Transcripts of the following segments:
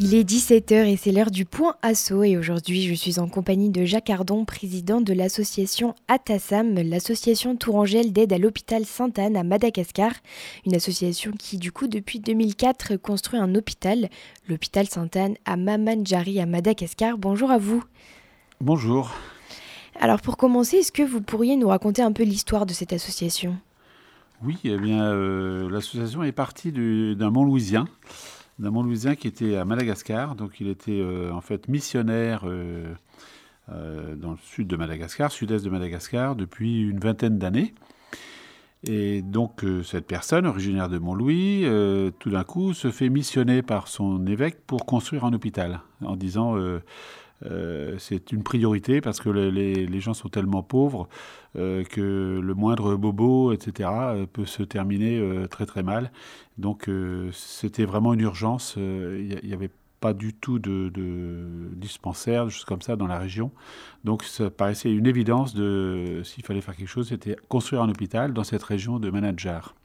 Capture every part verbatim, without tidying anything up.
Il est dix-sept heures et c'est l'heure du point asso et aujourd'hui je suis en compagnie de Jacques Ardon, président de l'association ATASAM, l'association tourangelle d'aide à l'hôpital Sainte-Anne à Madagascar, une association qui du coup depuis deux mille quatre construit un hôpital, l'hôpital Sainte-Anne à Mamandjari à Madagascar. Bonjour à vous. Bonjour. Alors pour commencer, est-ce que vous pourriez nous raconter un peu l'histoire de cette association ? Oui, eh bien euh, l'association est partie du, d'un Montlouisien. d'un Montlouisien qui était à Madagascar. Donc il était euh, en fait missionnaire euh, euh, dans le sud de Madagascar, sud-est de Madagascar, depuis une vingtaine d'années. Et donc euh, cette personne, originaire de Montlouis, euh, tout d'un coup se fait missionner par son évêque pour construire un hôpital, en disant... Euh, Euh, c'est une priorité parce que les, les, les gens sont tellement pauvres euh, que le moindre bobo, et cetera, euh, peut se terminer euh, très très mal. Donc euh, c'était vraiment une urgence. Il euh, n'y avait pas du tout de, de dispensaire, juste comme ça, dans la région. Donc ça paraissait une évidence de, s'il fallait faire quelque chose, c'était construire un hôpital dans cette région de Manandjari.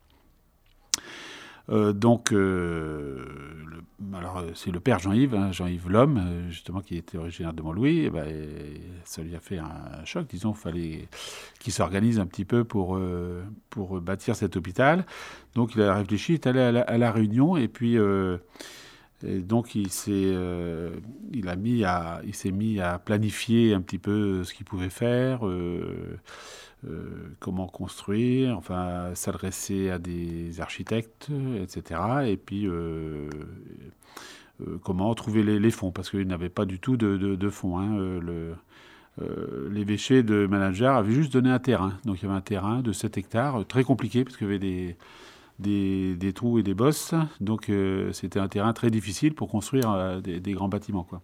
Euh, donc, euh, le, alors c'est le père Jean-Yves, hein, Jean-Yves Lhomme, justement, qui était originaire de Montlouis. Et ben, et ça lui a fait un choc. Disons, il fallait qu'il s'organise un petit peu pour, euh, pour bâtir cet hôpital. Donc, il a réfléchi, il est allé à la, à la Réunion, et puis euh, et donc il s'est, euh, il a mis à, il s'est mis à planifier un petit peu ce qu'il pouvait faire. Euh, Euh, comment construire, enfin s'adresser à des architectes, et cetera. Et puis euh, euh, comment trouver les, les fonds, parce qu'il n'avait pas du tout de, de, de fonds. Hein. Euh, le, euh, l'évêché de Manandjari avait juste donné un terrain. Donc il y avait un terrain de sept hectares, très compliqué, parce qu'il y avait des, des, des trous et des bosses. Donc euh, c'était un terrain très difficile pour construire euh, des, des grands bâtiments, quoi.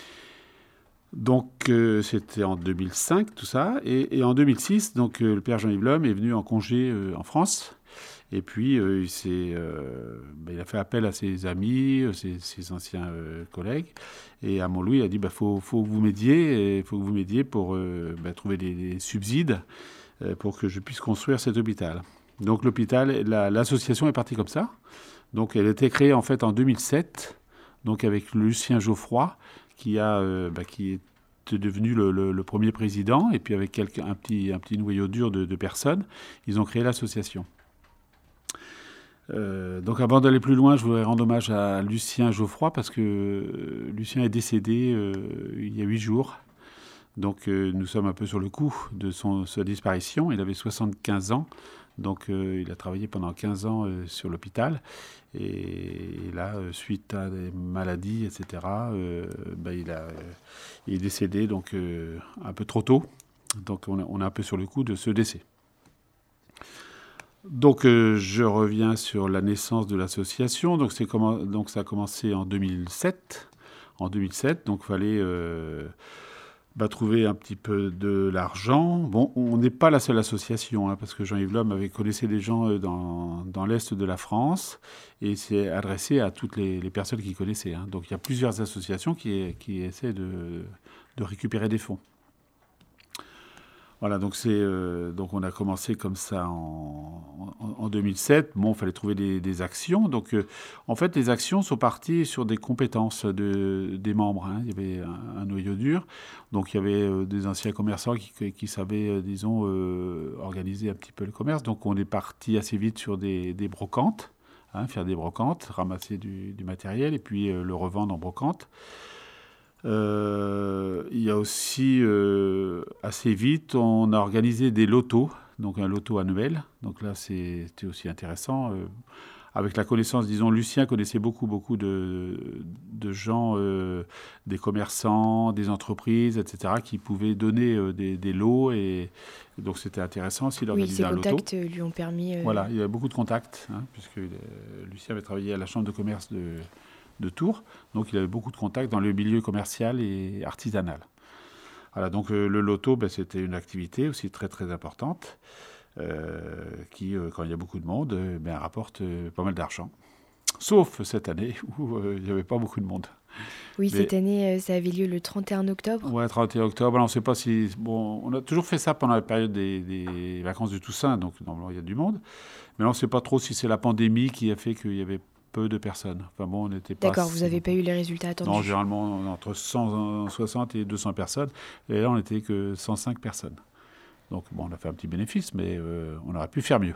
Donc euh, c'était en deux mille cinq tout ça, et, et en deux mille six, donc euh, le père Jean-Yves Lhomme est venu en congé euh, en France, et puis euh, il, s'est, euh, ben, il a fait appel à ses amis, ses, ses anciens euh, collègues, et à Montlouis il a dit bah, faut, faut que vous m'aidiez, il faut que vous m'aidiez pour euh, ben, trouver des, des subsides euh, pour que je puisse construire cet hôpital. Donc l'hôpital, la, l'association est partie comme ça. Donc elle a été créée en fait en deux mille sept, donc avec Lucien Geoffroy, qui, a, euh, bah, qui est devenu le, le, le premier président, et puis avec quelqu'un, un, petit, un petit noyau dur de, de personnes, ils ont créé l'association. Euh, donc avant d'aller plus loin, je voudrais rendre hommage à Lucien Geoffroy, parce que euh, Lucien est décédé euh, il y a huit jours. Donc euh, nous sommes un peu sur le coup de son, sa disparition. Il avait soixante-quinze ans. Donc euh, il a travaillé pendant quinze ans euh, sur l'hôpital. Et, et là, euh, suite à des maladies, et cetera, euh, ben, il, a, euh, il est décédé donc, euh, un peu trop tôt. Donc on, a, on est un peu sur le coup de ce décès. Donc euh, je reviens sur la naissance de l'association. Donc, c'est comment, donc ça a commencé en deux mille sept. En deux mille sept, donc il fallait... Euh, Bah, trouver un petit peu de l'argent. Bon, on n'est pas la seule association, hein, parce que Jean-Yves Lhomme avait connaissé des gens dans, dans l'Est de la France et s'est adressé à toutes les, les personnes qu'il connaissait. Hein. Donc il y a plusieurs associations qui, qui essaient de, de récupérer des fonds. Voilà, donc, c'est, euh, donc on a commencé comme ça en, en, en deux mille sept. Bon, il fallait trouver des, des actions. Donc, euh, en fait, les actions sont parties sur des compétences de, des membres. Hein. Il y avait un, un noyau dur. Donc, il y avait euh, des anciens commerçants qui, qui savaient, euh, disons, euh, organiser un petit peu le commerce. Donc, on est parti assez vite sur des, des brocantes, hein, faire des brocantes, ramasser du, du matériel et puis euh, le revendre en brocante. Euh, il y a aussi, euh, assez vite, on a organisé des lotos, donc un loto annuel. Donc là, c'était aussi intéressant. Euh, avec la connaissance, disons, Lucien connaissait beaucoup, beaucoup de, de gens, euh, des commerçants, des entreprises, et cetera, qui pouvaient donner euh, des, des lots. Et, et donc, c'était intéressant aussi d'organiser oui, un loto. Oui, ces contacts lui ont permis... Euh... Voilà, il y avait beaucoup de contacts, hein, puisque euh, Lucien avait travaillé à la chambre de commerce de... de Tours, donc il avait beaucoup de contacts dans le milieu commercial et artisanal. Voilà, donc euh, le loto, ben, c'était une activité aussi très très importante, euh, qui, euh, quand il y a beaucoup de monde, euh, ben, rapporte euh, pas mal d'argent. Sauf cette année où euh, il n'y avait pas beaucoup de monde. Oui, Mais, cette année, euh, ça avait lieu le trente et un octobre. Ouais, trente et un octobre. Alors, on ne sait pas si... Bon, on a toujours fait ça pendant la période des, des vacances du Toussaint, donc normalement il y a du monde. Mais là, on ne sait pas trop si c'est la pandémie qui a fait qu'il y avait peu de personnes. Enfin bon, on n'était pas... D'accord, vous n'avez pas eu les résultats attendus. Non, généralement, on est entre cent soixante et deux cents personnes. Et là, on n'était que cent cinq personnes. Donc, bon, on a fait un petit bénéfice, mais euh, on aurait pu faire mieux.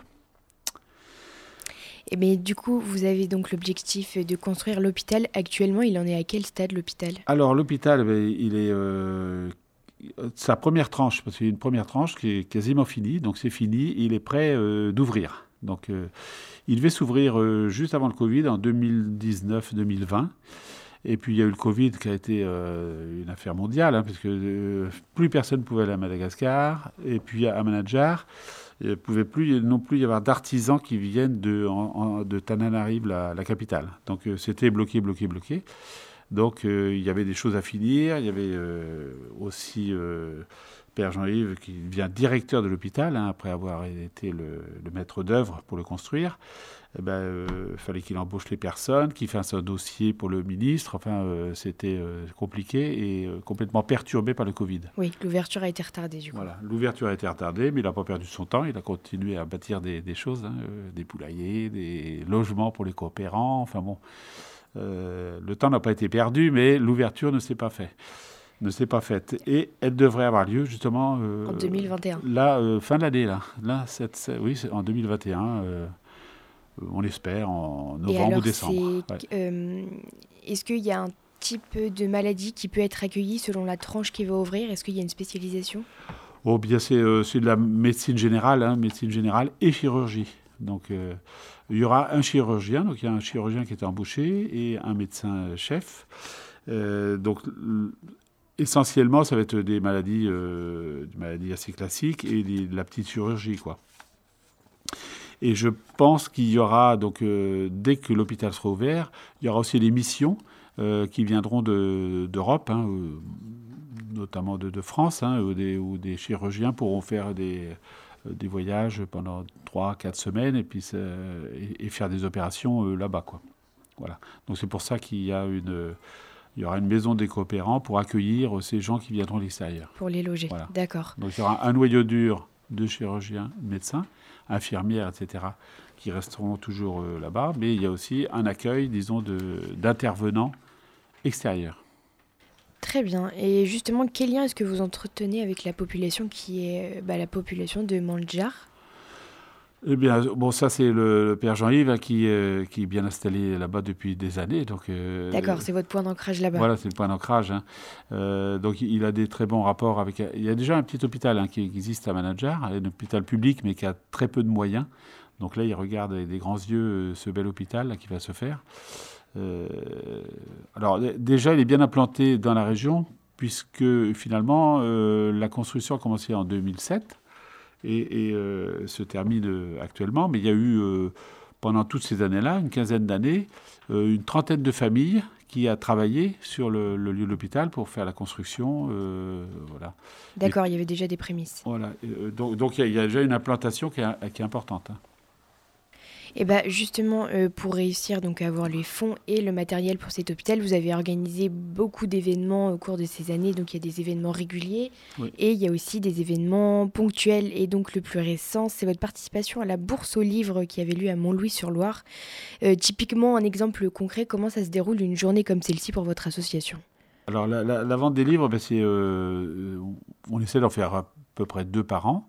Et mais du coup, vous avez donc l'objectif de construire l'hôpital. Actuellement, il en est à quel stade, l'hôpital ? Alors, l'hôpital, ben, il est... Euh, sa première tranche, parce qu'il y a une première tranche qui est quasiment finie. Donc, c'est fini. Il est prêt euh, d'ouvrir. Donc, euh, il devait s'ouvrir euh, juste avant le Covid, en deux mille dix-neuf deux mille vingt. Et puis, il y a eu le Covid qui a été euh, une affaire mondiale, hein, parce que euh, plus personne ne pouvait aller à Madagascar. Et puis, à Manajar, il ne pouvait plus non plus y avoir d'artisans qui viennent de, en, en, de Tananarive, la, la capitale. Donc, euh, c'était bloqué, bloqué, bloqué. Donc, euh, il y avait des choses à finir. Il y avait euh, aussi euh, Père Jean-Yves qui devient directeur de l'hôpital, hein, après avoir été le, le maître d'œuvre pour le construire. Il eh ben, euh, fallait qu'il embauche les personnes, qu'il fasse un dossier pour le ministre. Enfin, euh, c'était euh, compliqué et euh, complètement perturbé par le Covid. Oui, l'ouverture a été retardée du coup. Voilà, l'ouverture a été retardée, mais il n'a pas perdu son temps. Il a continué à bâtir des, des choses, hein, euh, des poulaillers, des logements pour les coopérants. Enfin bon, euh, le temps n'a pas été perdu, mais l'ouverture ne s'est pas faite. ne s'est pas faite. Et elle devrait avoir lieu justement... Euh, en deux mille vingt et un. Là, euh, fin de l'année, là. là cette, cette, oui, c'est en deux mille vingt et un. Euh, on l'espère en novembre alors, ou décembre. Ouais. Euh, est-ce qu'il y a un type de maladie qui peut être accueillie selon la tranche qui va ouvrir ? Est-ce qu'il y a une spécialisation ? Oh, bien, c'est, euh, c'est de la médecine générale, hein, médecine générale et chirurgie. Donc, euh, il y aura un chirurgien, donc il y a un chirurgien qui est embauché et un médecin-chef. Euh, donc, essentiellement, ça va être des maladies, euh, des maladies assez classiques et des, de la petite chirurgie, quoi. Et je pense qu'il y aura, donc, euh, dès que l'hôpital sera ouvert, il y aura aussi des missions euh, qui viendront de, d'Europe, hein, euh, notamment de, de France, hein, où, des, où des chirurgiens pourront faire des, euh, des voyages pendant trois à quatre semaines et, puis, et, et faire des opérations euh, là-bas, quoi. Voilà. Donc c'est pour ça qu'il y a une... Il y aura une maison des coopérants pour accueillir ces gens qui viendront de l'extérieur. Pour les loger, voilà. D'accord. Donc il y aura un noyau dur de chirurgiens, de médecins, infirmières, et cetera, qui resteront toujours euh, là-bas. Mais il y a aussi un accueil, disons, de, d'intervenants extérieurs. Très bien. Et justement, quel lien est-ce que vous entretenez avec la population qui est bah, la population de Mandjar ? Eh bien, bon, ça, c'est le, le père Jean-Yves hein, qui, euh, qui est bien installé là-bas depuis des années. Donc, euh, D'accord, c'est votre point d'ancrage là-bas. Voilà, c'est le point d'ancrage. Hein. Euh, donc, il a des très bons rapports avec... Il y a déjà un petit hôpital hein, qui existe à Manajar, un hôpital public, mais qui a très peu de moyens. Donc là, il regarde avec des grands yeux ce bel hôpital là, qui va se faire. Euh, alors, déjà, il est bien implanté dans la région, puisque finalement, euh, la construction a commencé en deux mille sept. Et, et euh, se termine euh, actuellement. Mais il y a eu, euh, pendant toutes ces années-là, une quinzaine d'années, euh, une trentaine de familles qui a travaillé sur le, le lieu de l'hôpital pour faire la construction. Euh, voilà. D'accord, et, il y avait déjà des prémices. Voilà. Euh, donc, donc il y, y a déjà une implantation qui est, qui est importante. Hein. Et bah justement, euh, pour réussir donc à avoir les fonds et le matériel pour cet hôpital, vous avez organisé beaucoup d'événements au cours de ces années. Donc il y a des événements réguliers oui. Et il y a aussi des événements ponctuels. Et donc le plus récent, c'est votre participation à la bourse aux livres qui avait lieu à Montlouis-sur-Loire. Euh, typiquement, un exemple concret, comment ça se déroule une journée comme celle-ci pour votre association ? Alors la, la, la vente des livres, ben, c'est, euh, on essaie d'en faire à peu près deux par an.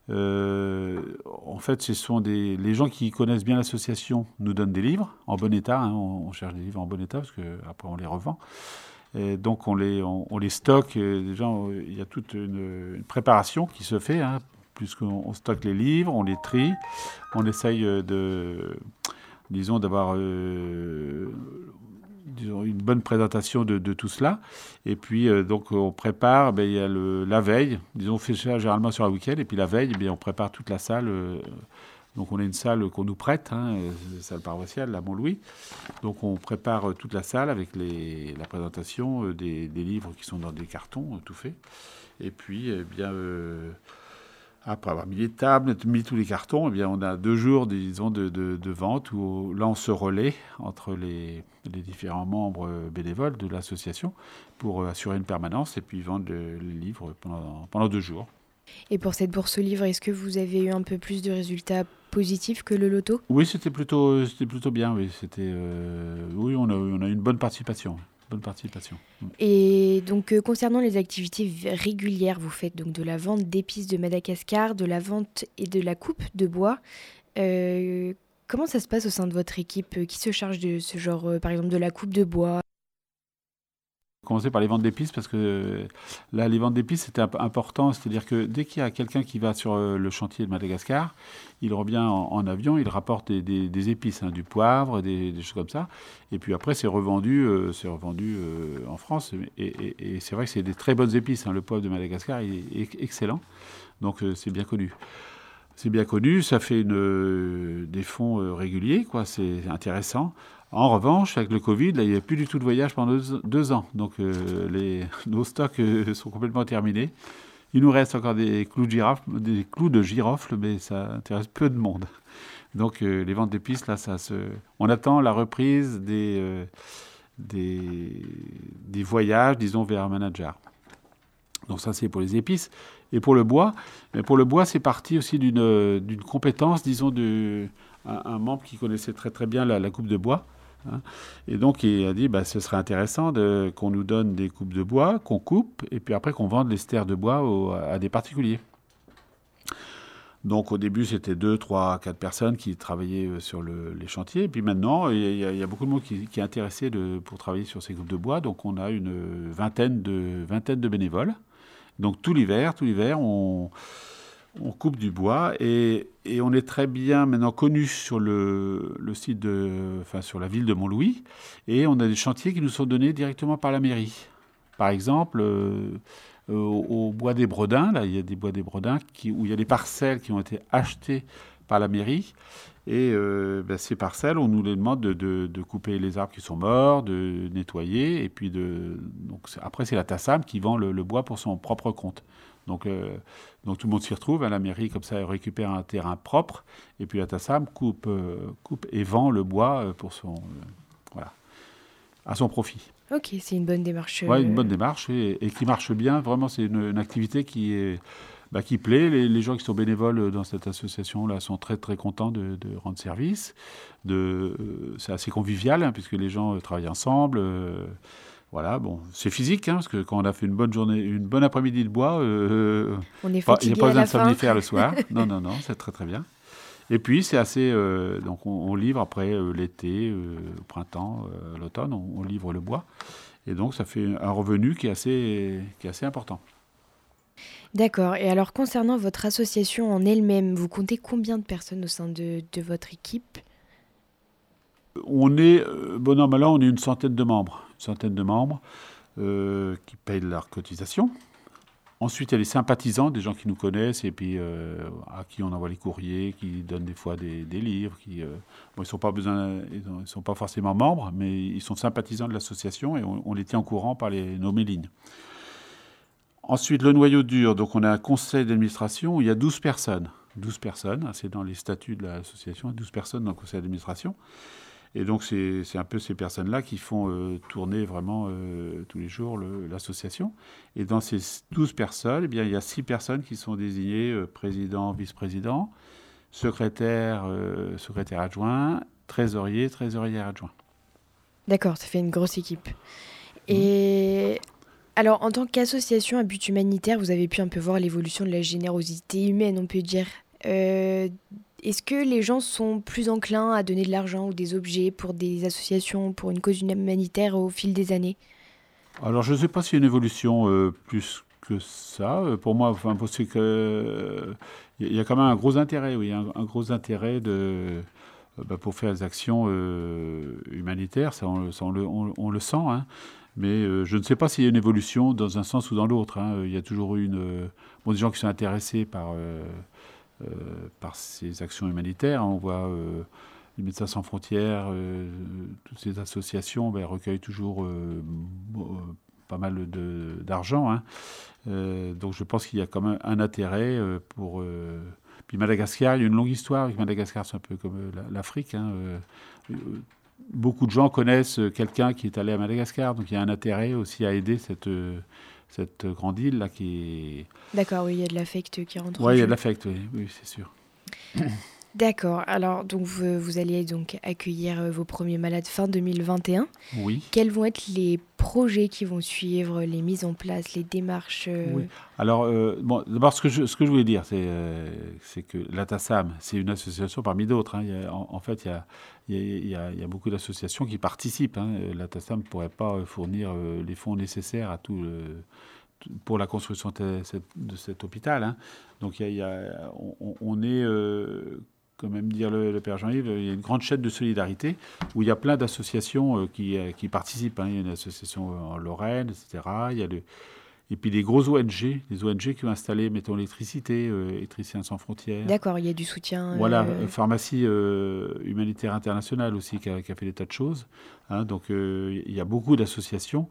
Euh, en fait, ce sont des, les gens qui connaissent bien l'association nous donnent des livres en bon état. Hein, on, on cherche des livres en bon état parce qu'après on les revend. Et donc on les, on, on les stocke. Déjà, il y a toute une, une préparation qui se fait, hein, puisqu'on on stocke les livres, on les trie, on essaye de, disons, d'avoir... Euh, disons, une bonne présentation de, de tout cela. Et puis, euh, donc, on prépare, ben, il y a le, la veille, disons, on fait ça généralement sur un week-end, et puis la veille, ben, on prépare toute la salle. Euh, donc, on a une salle qu'on nous prête, hein, la salle paroissiale, la Mont-Louis. Donc, on prépare toute la salle avec les, la présentation euh, des, des livres qui sont dans des cartons, euh, tout fait. Et puis, eh bien... Euh, après avoir mis les tables, mis tous les cartons, eh bien, on a deux jours, disons, de, de, de vente où là, on se relaie entre les, les différents membres bénévoles de l'association pour assurer une permanence et puis vendre le, les livres pendant, pendant deux jours. Et pour cette bourse aux livres, est-ce que vous avez eu un peu plus de résultats positif que le loto ? Oui, c'était plutôt, c'était plutôt bien. Oui, c'était, euh, oui, on a, on a eu une bonne participation. Bonne participation. Et donc, euh, concernant les activités v- régulières, vous faites donc de la vente d'épices de Madagascar, de la vente et de la coupe de bois. Euh, Comment ça se passe au sein de votre équipe? Euh, Qui se charge de ce genre, euh, par exemple, de la coupe de bois? Commencer par les ventes d'épices parce que euh, là, les ventes d'épices, c'était imp- important. C'est-à-dire que dès qu'il y a quelqu'un qui va sur euh, le chantier de Madagascar, il revient en, en avion, il rapporte des, des- des épices, hein, du poivre, des, des choses comme ça. Et puis après, c'est revendu, euh, c'est revendu euh, en France. Et, et- et c'est vrai que c'est des très bonnes épices, hein. Le poivre de Madagascar est, est excellent. Donc euh, c'est bien connu. C'est bien connu, ça fait une, euh, des fonds euh, réguliers, quoi. C'est intéressant. En revanche, avec le Covid, là, il n'y a plus du tout de voyage pendant deux, deux ans. Donc, euh, les, nos stocks euh, sont complètement terminés. Il nous reste encore des clous de girofle, des clous de girofle, mais ça intéresse peu de monde. Donc, euh, les ventes d'épices, là, ça se... on attend la reprise des, euh, des, des voyages, disons, vers Manajar. Donc ça, c'est pour les épices. Et pour le bois, mais pour le bois, c'est parti aussi d'une euh, d'une compétence, disons, de, un, un membre qui connaissait très très bien la, la coupe de bois, hein. Et donc, il a dit, bah, ce serait intéressant de, qu'on nous donne des coupes de bois, qu'on coupe, et puis après qu'on vende les stères de bois au- à des particuliers. Donc au début, c'était deux, trois, quatre personnes qui travaillaient euh, sur le- les chantiers. Et puis maintenant, il y, a il y a beaucoup de monde qui, qui est intéressé de- pour travailler sur ces coupes de bois. Donc on a une vingtaine de, vingtaine de bénévoles. Donc tout l'hiver, tout l'hiver, on, on coupe du bois et, et on est très bien maintenant connu sur le, le site de, enfin sur la ville de Montlouis, et on a des chantiers qui nous sont donnés directement par la mairie. Par exemple, euh, au, au bois des Bredins, là, il y a des bois des Bredins qui, où il y a des parcelles qui ont été achetées par la mairie. Et euh, ben, ces parcelles, on nous les demande de, de- de couper les arbres qui sont morts, de nettoyer, et puis de. Donc c'est- après, c'est la Tassam qui vend le, le bois pour son propre compte. Donc, euh, donc tout le monde s'y retrouve. À la mairie, comme ça, elle récupère un terrain propre, et puis la Tassam coupe, euh, coupe et vend le bois euh, pour son, euh, voilà, à son profit. Ok, c'est une bonne démarche. Ouais, une euh, bonne démarche et, et qui marche bien. Vraiment, c'est une, une activité qui est, bah, qui plaît. Les, les gens qui sont bénévoles dans cette association-là sont très très contents de, de rendre service. De, euh, c'est assez convivial, hein, puisque les gens euh, travaillent ensemble. euh, voilà, bon, c'est physique, hein, parce que quand on a fait une bonne journée, une bonne après-midi de bois, euh, On est pas- il n'y a fatigué pas à besoin la de fin. somnifère le soir. Non, non, non, c'est très très bien. Et puis c'est assez, euh, donc on, on livre après euh, l'été, euh, au printemps, euh, l'automne, on, on livre le bois. Et donc, ça fait un revenu qui est assez, qui est assez important. D'accord. Et alors, concernant votre association en elle-même, vous comptez combien de personnes au sein de, de votre équipe? On est, euh, bon an, mal an, on est une centaine de membres. Une centaine de membres euh, qui payent leur cotisation. Ensuite, il y a les sympathisants, des gens qui nous connaissent et puis euh, à qui on envoie les courriers, qui donnent des fois des, des livres. Qui, euh, bon, ils ne sont, pas besoin- ils ont- ils sont pas forcément membres, mais ils sont sympathisants de l'association et on, on les tient au courant par les, nos mailings. Ensuite, le noyau dur. Donc, on a un conseil d'administration où il y a douze personnes. douze personnes, c'est dans les statuts de l'association, douze personnes dans le conseil d'administration. Et donc, c'est c'est un peu ces personnes-là qui font euh, tourner vraiment euh, tous les jours le- l'association. Et dans ces douze personnes, eh bien, il y a six personnes qui sont désignées euh, président, vice-président, secrétaire, euh, secrétaire adjoint, trésorier, trésorière adjoint. D'accord, ça fait une grosse équipe. Mhm. Et alors, en tant qu'association à but humanitaire, vous avez pu un peu voir l'évolution de la générosité humaine, on peut dire. Euh, Est-ce que les gens sont plus enclins à donner de l'argent ou des objets pour des associations, pour une cause humanitaire au fil des années? Alors, je ne sais pas s'il y a une évolution euh, plus que ça. Euh, Pour moi, enfin, c'est que euh, il y a quand même un gros intérêt, oui, un, un gros intérêt de, euh, bah, pour faire des actions euh, humanitaires. Ça, on, le- ça, on le, on- on le sent, hein. Mais euh, je ne sais pas s'il y a une évolution dans un sens ou dans l'autre, hein. Il y a toujours eu une, euh, bon, des gens qui sont intéressés par, euh, euh, par ces actions humanitaires, hein. On voit euh, les Médecins sans frontières, euh, toutes ces associations ben, recueillent toujours euh, bo- euh, pas mal de- d'argent, hein. Euh, donc je pense qu'il y a quand même un intérêt euh, pour... euh, Puis Madagascar, il y a une longue histoire avec Madagascar, c'est un peu comme euh, la- l'Afrique, hein. Euh, euh, beaucoup de gens connaissent euh, quelqu'un qui est allé à Madagascar, donc il y a un intérêt aussi à aider cette, euh, cette grande île là qui est... D'accord, oui, il y a de l'affect qui rentre en Ouais, il y a de jeu. l'affect, oui, oui, c'est sûr. D'accord. Alors, donc vous, vous allez donc accueillir euh, vos premiers malades fin deux mille vingt et un. Oui. Quels vont être les projets qui vont suivre, les mises en place, les démarches euh, Oui. Alors, euh, bon, d'abord, ce que je, ce que je voulais dire, c'est, euh, c'est que l'ATASAM, c'est une association parmi d'autres, hein. Il y a- en, en fait, il y a, il y a- il y a- il y a beaucoup d'associations qui participent, hein. L'ATASAM ne pourrait pas euh, fournir euh, les fonds nécessaires à tout le- tout- pour la construction de, cette- de cet hôpital, hein. Donc, il y a, il y a- on, on est, euh, comme aime dire le, le père Jean-Yves, il y a une grande chaîne de solidarité où il y a plein d'associations euh, qui, euh, qui participent, hein. Il y a une association en Lorraine, et cetera. Il y a le, et puis les gros O N G, les O N G qui ont installé, mettons, l'électricité, euh, Électriciens sans frontières. D'accord, il y a du soutien. Voilà, euh, euh, Pharmacie euh, humanitaire internationale aussi qui a, qui a fait des tas de choses, hein. Donc euh, il y a beaucoup d'associations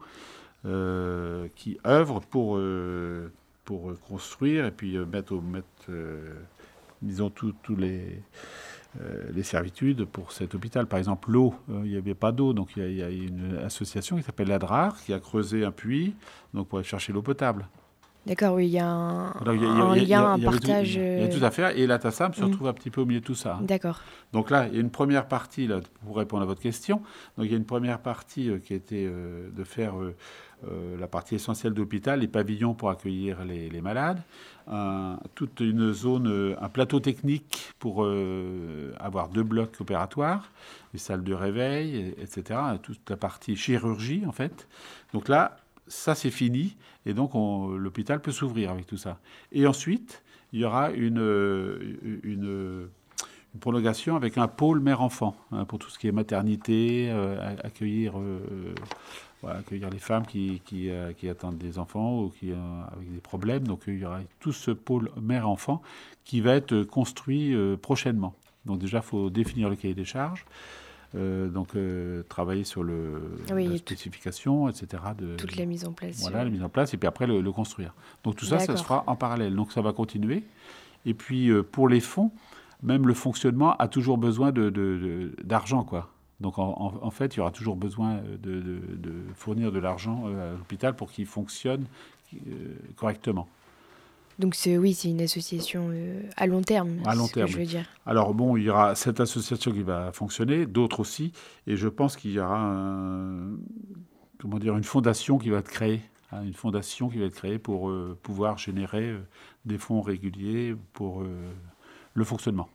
euh, qui œuvrent pour, euh, pour euh, construire et puis euh, mettre, au- mettre euh, disons, tous tous les, euh, les servitudes pour cet hôpital. Par exemple, l'eau, euh, il n'y avait pas d'eau, donc il y, a- il y a une association qui s'appelle l'A D R A R qui a creusé un puits donc pour aller chercher l'eau potable. D'accord, oui, il y a un, Alors, il y a- il y a- un il y a- lien, un il y avait tout, partage. il y a euh, tout à faire et la TASAM se mm, retrouve un petit peu au milieu de tout ça, hein. D'accord. Donc là, il y a une première partie, là, pour répondre à votre question, donc il y a une première partie euh, qui était euh, de faire euh, euh, la partie essentielle de l'hôpital, les pavillons pour accueillir les, les malades, un- toute une zone, euh, un plateau technique pour euh, avoir deux blocs opératoires, les salles de réveil, et- etc. Toute la partie chirurgie, en fait. Donc là, ça c'est fini, et donc on- l'hôpital peut s'ouvrir avec tout ça. Et ensuite, il y aura une, euh, une, une prolongation avec un pôle mère-enfant, hein, pour tout ce qui est maternité, euh, a- accueillir, euh, voilà, accueillir les femmes qui, qui, euh, qui attendent des enfants ou qui, euh, avec des problèmes. Donc il y aura tout ce pôle mère-enfant qui va être construit euh, prochainement. Donc déjà, il faut définir le cahier des charges, euh, donc euh, travailler sur le, Oui, la tout- spécification, et cetera. De, toute la mise en place. voilà, euh, la mise en place, et puis après le, le construire. Donc tout ça, ça se D'accord. fera en parallèle. Donc ça va continuer. Et puis euh, pour les fonds, même le fonctionnement a toujours besoin de, de- de- d'argent, quoi. Donc en, en- en fait, il y aura toujours besoin de, de- de fournir de l'argent euh, à l'hôpital pour qu'il fonctionne euh, correctement. Donc c'est, oui, c'est une association euh, à long terme, À long c'est ce terme, que je oui. veux dire. Alors bon, il y aura cette association qui va fonctionner, d'autres aussi, et je pense qu'il y aura un- comment dire, une fondation qui va être créée, hein, une fondation qui va être créée pour euh, pouvoir générer euh, des fonds réguliers pour euh, le fonctionnement.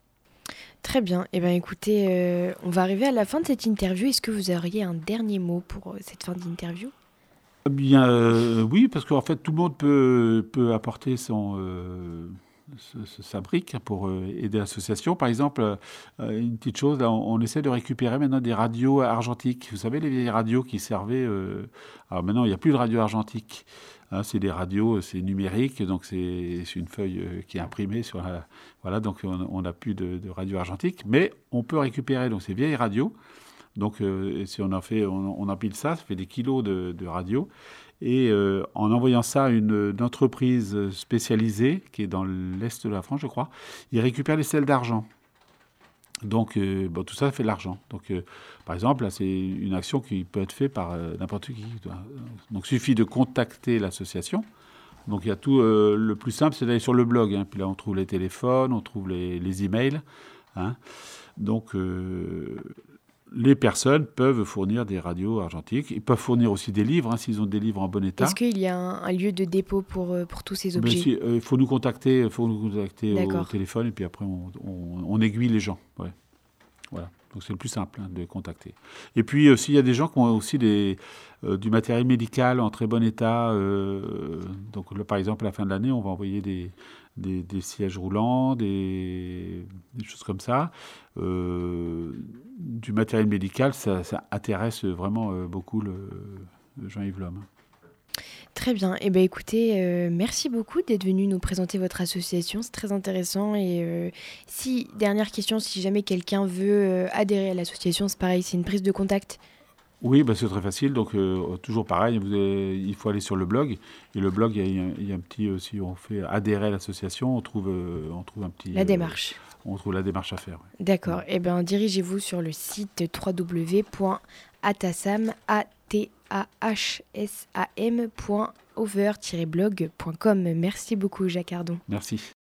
Très bien. Eh bien, écoutez, euh, on va arriver à la fin de cette interview. Est-ce que vous auriez un dernier mot pour euh, cette fin d'interview? Eh bien, euh, oui, parce qu'en fait, tout le monde peut, peut apporter son, euh, ce- ce- sa brique pour euh, aider l'association. Par exemple, euh, une petite chose, là, on, on essaie de récupérer maintenant des radios argentiques. Vous savez, les vieilles radios qui servaient... euh, alors maintenant, il n'y a plus de radio argentique, hein, c'est des radios, c'est numérique, donc c'est c'est une feuille euh, qui est imprimée sur la... Voilà, donc on n'a plus de, de radio argentique, mais on peut récupérer donc, ces vieilles radios. Donc, euh, si on en fait, on, on empile ça, ça fait des kilos de, de radio. Et euh, en envoyant ça à une, une entreprise spécialisée, qui est dans l'Est de la France, je crois, ils récupèrent les sels d'argent. Donc, euh, bon, tout ça, ça fait de l'argent. Donc, euh, par exemple, là, c'est une action qui peut être faite par euh, n'importe qui. Donc, il suffit de contacter l'association. Donc, il y a tout. Euh, le plus simple, c'est d'aller sur le blog, hein. Puis là, on trouve les téléphones, on trouve les, les emails, hein. Donc, euh, les personnes peuvent fournir des radios argentiques. Ils peuvent fournir aussi des livres, hein, s'ils ont des livres en bon état. Est-ce qu'il y a un, un lieu de dépôt pour, euh, pour tous ces Mais objets? si, euh, il faut nous contacter, faut nous contacter au D'accord. téléphone et puis après on, on- on aiguille les gens. Ouais. Voilà. Donc c'est le plus simple, hein, de contacter. Et puis euh, s'il y a des gens qui ont aussi des, euh, du matériel médical en très bon état, euh, donc là, par exemple à la fin de l'année, on va envoyer des, des, des sièges roulants, des, des choses comme ça. Euh, du matériel médical, ça, ça intéresse vraiment euh, beaucoup le, le Jean-Yves Lhomme. Très bien. Eh bien, écoutez, euh, merci beaucoup d'être venu nous présenter votre association. C'est très intéressant. Et euh, si, dernière question, si jamais quelqu'un veut euh, adhérer à l'association, c'est pareil, c'est une prise de contact. Oui, bah, c'est très facile. Donc, euh, toujours pareil, vous avez- il faut aller sur le blog. Et le blog, il y a, il y a un petit, euh, si on fait adhérer à l'association, on trouve, euh, on trouve un petit... La euh, démarche. on trouve la démarche à faire. Ouais. D'accord. Eh bien, dirigez-vous sur le site w w w point atasam point over tiret blog point com. Merci beaucoup, Jacques Ardon. Merci.